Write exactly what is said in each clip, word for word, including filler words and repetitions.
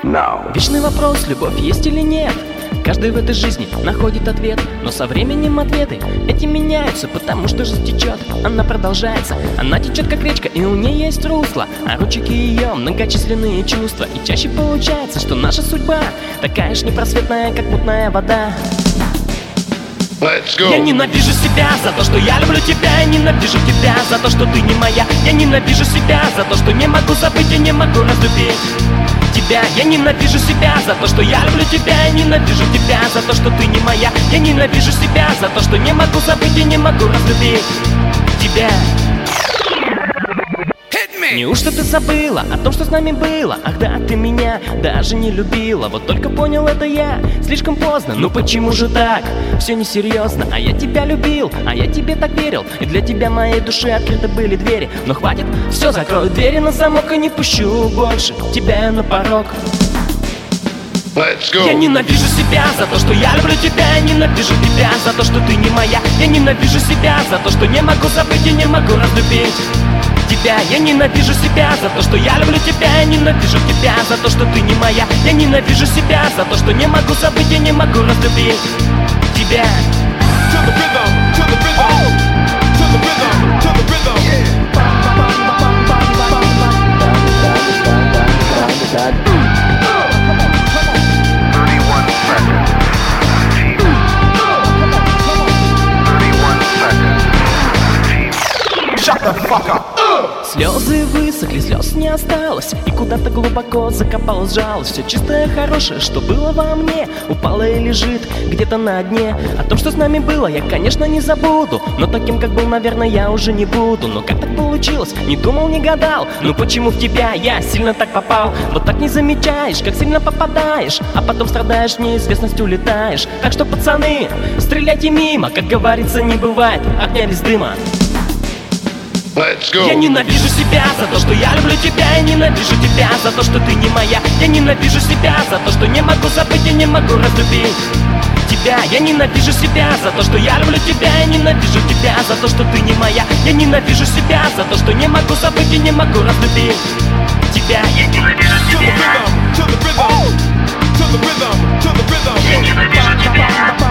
now. Вечный вопрос, любовь есть или нет. Каждый в этой жизни находит ответ, но со временем ответы эти меняются, потому что жизнь течет, она продолжается. Она течет как речка, и у нее есть русло, а ручейки ее многочисленные чувства. И чаще получается, что наша судьба такая ж непросветная, как мутная вода. Let's go. Я ненавижу себя за то, что я люблю тебя. Я ненавижу тебя за то, что ты не моя. Я ненавижу себя за то, что не могу забыть и не могу разлюбить тебя. Я ненавижу себя за то, что я люблю тебя. Я ненавижу тебя за то, что ты не моя. Я ненавижу себя за то, что не могу забыть и не могу разлюбить тебя. Неужто ты забыла о том, что с нами было? Ах да, ты меня даже не любила. Вот только понял это я слишком поздно. Ну почему же так? Все несерьезно. А я тебя любил, а я тебе так верил. И для тебя моей души открыты были двери. Но хватит, все, закрою двери на замок и не пущу больше тебя на порог. Let's go. Я ненавижу себя за то, что я люблю тебя. Я ненавижу тебя за то, что ты не моя. Я ненавижу себя за то, что не могу забыть и не могу разлюбить тебя. Я ненавижу себя за то, что я люблю тебя. Я ненавижу тебя за то, что ты не моя. Я ненавижу себя за то, что не могу забыть и не могу разлюбить тебя. Слезы высохли, слез не осталось, и куда-то глубоко закопалась жалость. Все чистое, хорошее, что было во мне, упало и лежит где-то на дне. О том, что с нами было, я, конечно, не забуду, но таким, как был, наверное, я уже не буду. Но как так получилось? Не думал, не гадал. Ну почему в тебя я сильно так попал? Вот так не замечаешь, как сильно попадаешь, а потом страдаешь, в неизвестность улетаешь. Так что, пацаны, стреляйте мимо, как говорится, не бывает огня без дыма. Let's go. Я ненавижу себя за то, что я люблю тебя. Я ненавижу тебя за то, что ты не моя. Я ненавижу себя за то, что не могу забыть и не могу разлюбить тебя. Я ненавижу себя за то, что я люблю тебя. Я ненавижу тебя за то, что ты не моя. Я ненавижу себя за то, что не могу забыть и не могу разлюбить тебя. Я ненавижу себя. Я ненавижу тебя.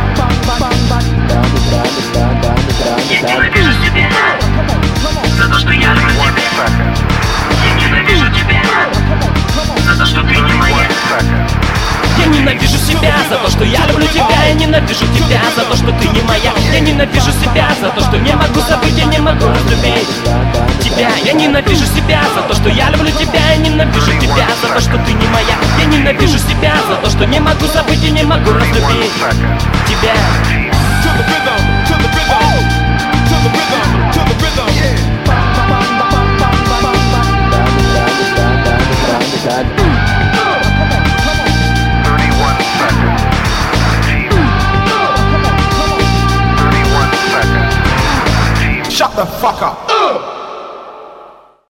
Я ненавижу себя за то, что я люблю тебя. Я ненавижу тебя за то, что ты не моя. Я ненавижу себя за то, что я люблю тебя. Я ненавижу тебя за то, что ты не моя. Я ненавижу себя за то, что не могу забыть и не могу разлюбить тебя. Я ненавижу себя за то, что я люблю тебя. Я ненавижу тебя за то, что ты не моя. Я ненавижу себя за то, что не могу забыть и не могу разлюбить тебя. Shut the fuck up.